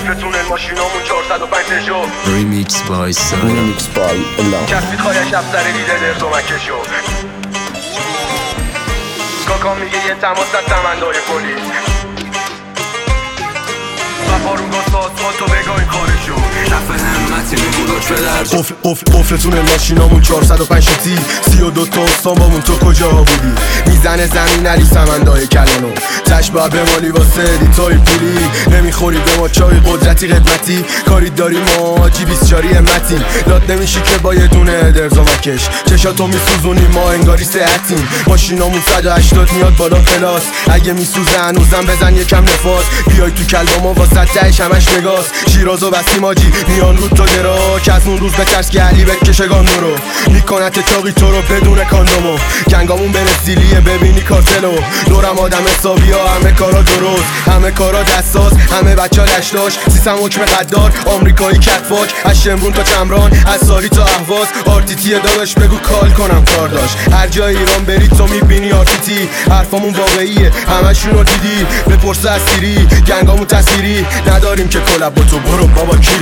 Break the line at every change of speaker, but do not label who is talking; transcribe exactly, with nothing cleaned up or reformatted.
قفلتون الماشینامون چهارصد و پنج پژو
Remix by Sana.
Remix by Allah.
کسبید خواهش افسر لیده درز و مکشو کاکا میگه یه تماس از سمندای پلیس و پارون گاز تو بگاه این کارشو
رفت همتی میگو که درد
قفل قفل قفلتون ماشینامون چهارصد و پنج تی سی و دو تا استانبامون تو کجا بودی؟ میزنه زمین علی سمندای کلانو تشبه به مالی واسه دیتای پولی نمیخوری به ما چای قدرتی قدمتی کاری داری ما جی بیست چاری همتیم داد نمیشی که با یه دونه درز و مکش چشاتو میسوزونی ما انگاری ساعتیم ماشینامون صد و هشتاد میاد بالا پلاس اگه میسوزه هنوزم بزن یکم نفاس بیای تو کلباما واسه تهش همش نگاس شیراز و بسیم آجی میان رو تا درا که از اون روز بترس که علی بکشه گاندو رو میکنت چاقی تو رو بدون کاندومو گنگامون برسیلیه ببینی کارتلو دورم آدم حسابی ها همه کارا درست همه کارا دستاز همه بچه ها لشتاش سیستم حکم قدار آمریکایی کتفاک از شمرون تا چمران از ساری تا اهواز آرتیتی داداش بگو کال کنم کار داشت هر جای ایران برید تو میبینی آرتیتی حرفامون واقعیه همشون رو دیدی بپرسه از سیری گنگامون تصویری نداریم که کلب با تو برو بابا کی